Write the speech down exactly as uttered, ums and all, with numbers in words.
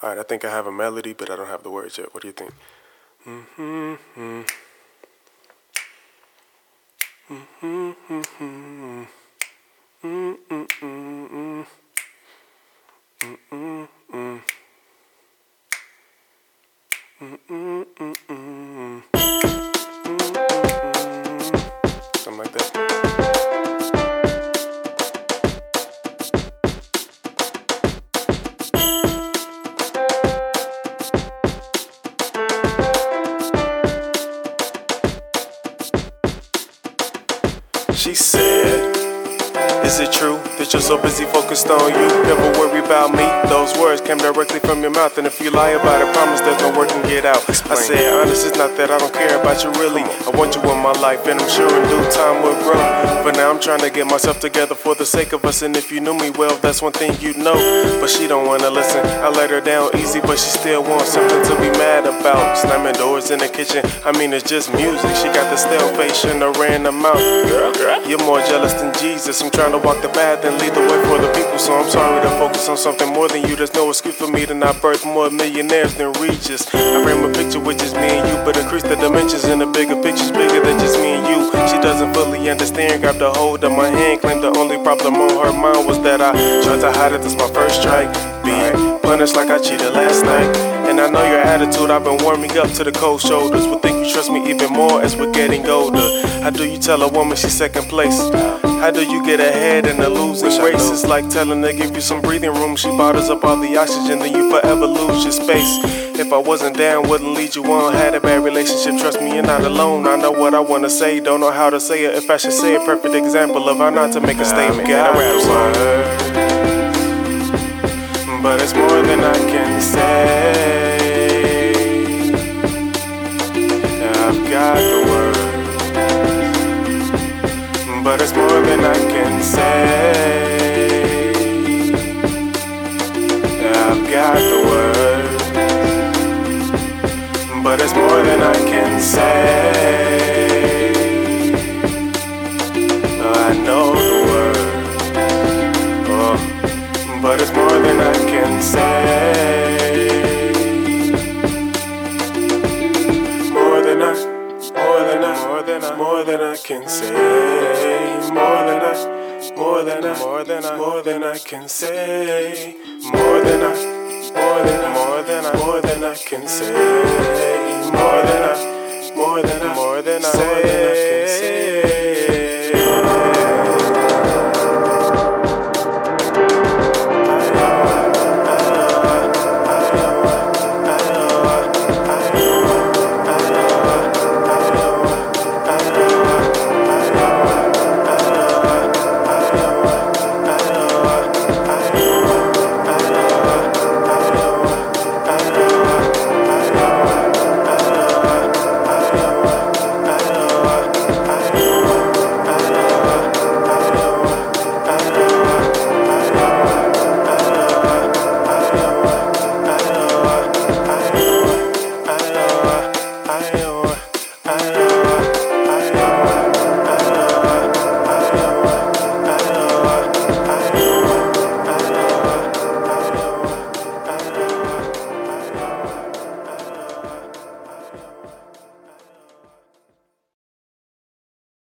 All right, I think I have a melody, but I don't have the words yet. What do you think? Mm-hmm. Mm-hmm. Mm-hmm. Mm-mm-mm-mm. Mm-mm-mm. Mm-mm-mm-mm. Something like that. She said, is it true that you're so busy focused on you? Never worry about me. Those words came directly from your mouth, and if you lie about it, promise there's no work can get out. I said, honest, it's not that I don't care about you really. I want you in my life, and I'm sure in due time we'll grow. But now I'm trying to get myself together for the sake of us, and if you knew me well, that's one thing you'd know. But she don't wanna listen. I let her down easy, but she still wants something to be mad about. Slamming doors in the kitchen, I mean it's just music. She got the stale face and a random mouth. Girl, you're more jealous than Jesus. I'm trying to walk the path and lead the way for the people, so I'm sorry to focus on something more than you. There's no excuse for me to not birth more millionaires than Regis. I frame a picture with just me and you, but increase the dimensions in the bigger picture's bigger than just me and you. She doesn't fully understand, grabbed a hold of my hand, claimed the only problem on her mind was that I tried to hide it. That's my first strike, being punished like I cheated last night. And I know your attitude, I've been warming up to the cold shoulders. Would think you trust me even more as we're getting older. How do you tell a woman she's second place? How do you get ahead in a losing race? It's like telling her give you some breathing room. She bottles up all the oxygen, then you forever lose your space. If I wasn't down, wouldn't lead you on. Had a bad relationship, trust me, you're not alone. I know what I wanna say, don't know how to say it. If I should say a perfect example of how not to make a statement. Got the words, but it's more than I can say. I've got the words, but it's more than I can say. I've got the words, but it's more than I can say. I know the words, oh, but it's more than I can say. More than I, more than I, more than I, more than I can say. More than I, more than I, more than I, more than I can say. More than I, more than I, more than I, more than I can say. More than I, more than I, more than I say.